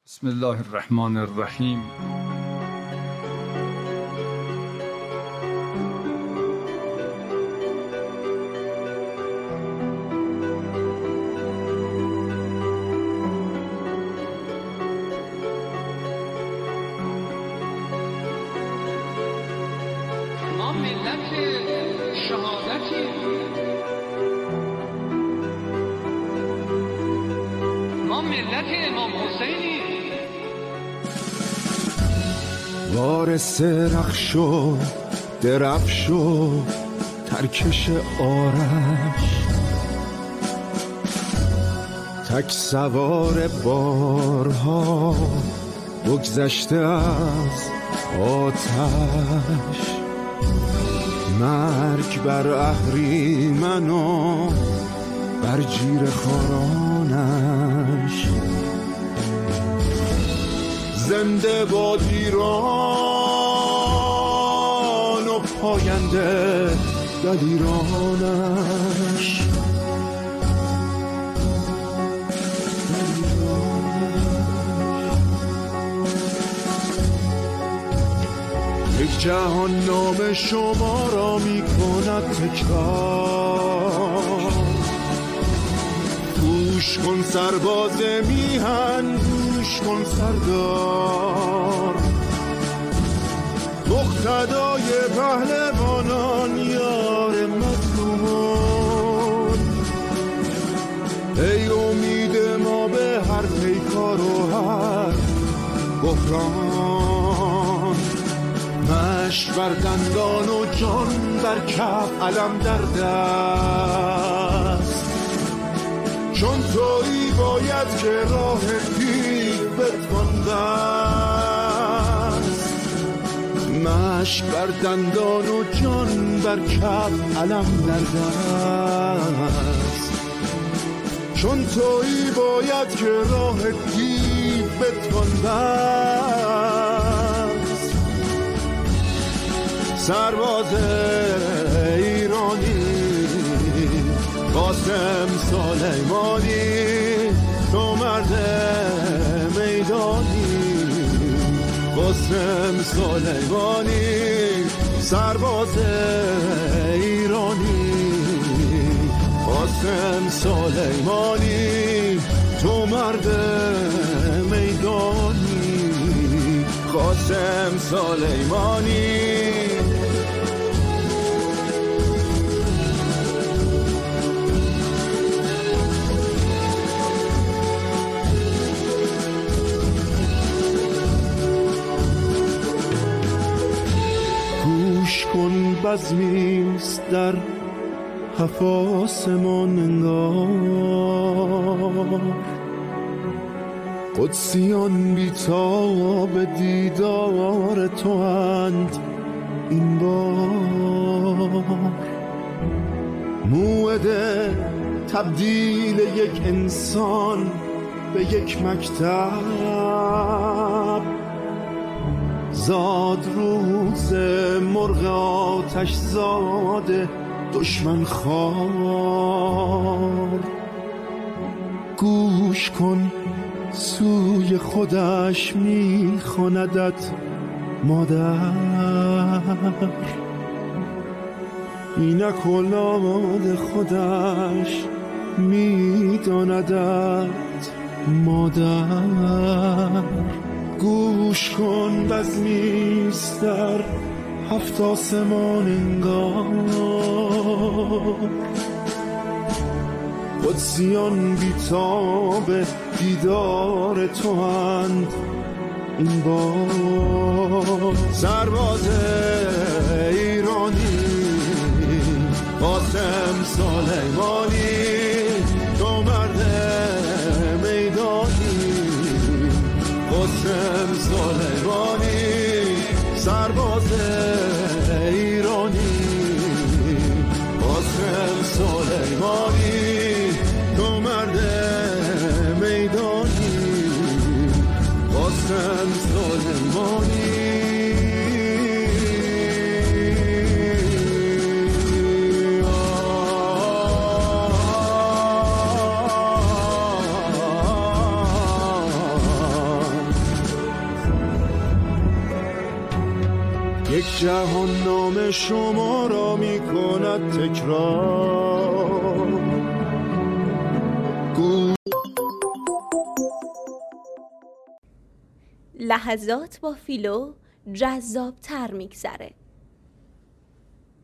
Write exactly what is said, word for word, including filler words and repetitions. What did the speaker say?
بسم الله الرحمن الرحیم. ما ملت شهادتی، ما ملت امام حسینی. وارث رخش و درفش و ترکش آرش، تک سوار بارها بگذشته از آتش، مرگ بر اهریمن و بر جیر خارانش، زنده باد ایران و پاینده دلیرانش. یک جهان نام شما را می کند تکرار، گوش کن سرباز میهن، گوش کن سردار، مقتدای پهلوانان، یار مظلومان. ای امید ما به هر پیکار و هر بحران، مشت بر دندان و جان بر کف، علم در دست، چون تویی باید که راه دیو بتوان بست. مشت بر دندان و جان بر کف، علم در دست، چون تویی باید که راه دیو بتوان بست. سرباز ایرانی قاسم سلیمانی، تو مرد میدانی. قاسم سلیمانی سرباز ایرانی، قاسم سلیمانی تو مرد میدانی. قاسم سلیمانی کن بزمیست در هفت آسمان انگار، قدسیان بی‌تاب دیدار تو اند این بار. موعده تبدیل یک انسان به یک مکتب، زاد روز مرغ آتش زاده دشمن خوار. گوش کن سوی خودش میخواندت مادر، اینک اولاد خودش میداندت مادر. گوش کن بزمیست در هفت آسمان انگار، قدسیان بی‌تاب دیدار تو اند این بار. سرباز ایرانی قاسم سلیمانی، تو مرد میدانی. قاسم سلیمانی سرباز ایرانی، قاسم سلیمانی تو مرد میدانی. قاسم سلیمانی یک جهان نام شما را می کند تکرار. لحظات با فیلو جذاب تر میگذره.